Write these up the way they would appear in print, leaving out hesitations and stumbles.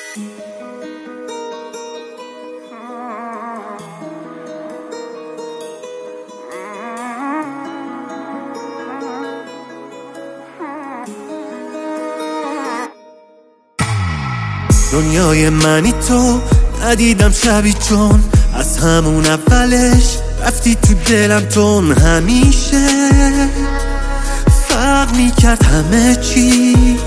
دنیای منی تو ندیدم شبی، چون از همون اولش رفتی تو دلم. تون همیشه فرق میکرد همه چیز،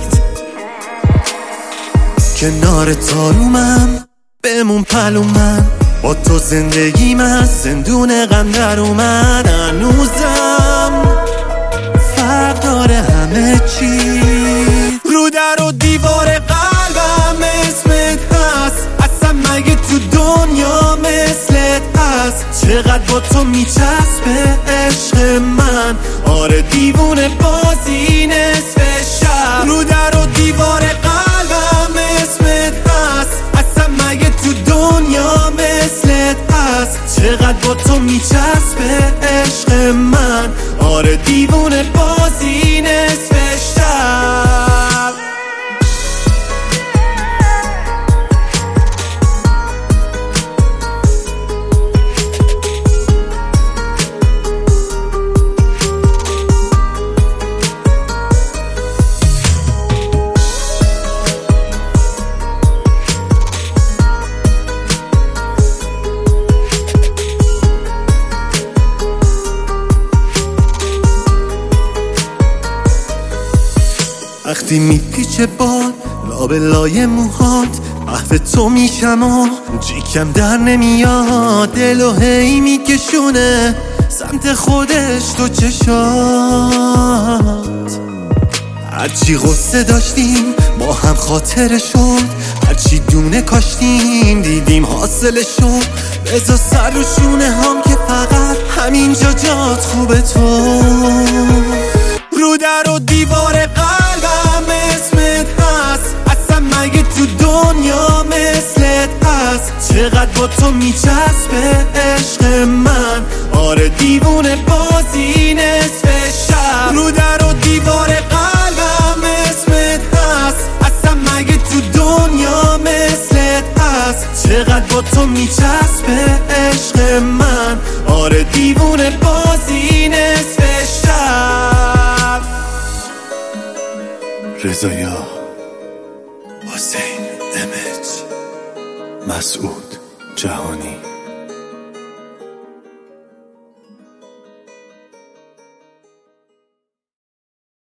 کنار تارومم بمون پلومن، با تو زندگی من زندون غم در اومد. هنوزم فرق داره همه چیز، رو در و دیوار قلبم اسمت هست، اصلا مگه تو دنیا مثلت هست؟ چقدر با تو میچسبه عشق من، آره دیوونه بازی نصف شب. رو در و دیوار قلبم اسمت هست، اصلا مگه تو دنیا مثلت هست؟ چقدر با تو میچسبه عشق من، آره دیوونه بازی نصف شب. وقتی میپیچه باد لابلای موهات، محو تو میشم و جیکم در نمیاد. دلو هی میکشونه سمت خودش تو چشات، هرچی غصه داشتیم با هم خاطره شد، هرچی دونه کاشتیم دیدیم حاصله شد. بذار سر رو شونه هم که فقط همینجا جات خوبه تو. رو در و دیوار قلبم اسمت هست، اصلا مگه تو دنیا مثلت هست؟ چقدر با تو میچسبه عشق من، آره دیوونه بازی نصف شب. رو در و دیوار قلبم اسمت هست، اصلا مگه تو دنیا مثلت هست؟ چقدر با تو میچسبه عشق من، آره دیوونه بازی نصف شب. رضایا، حسین، امج، مسعود، جهانی.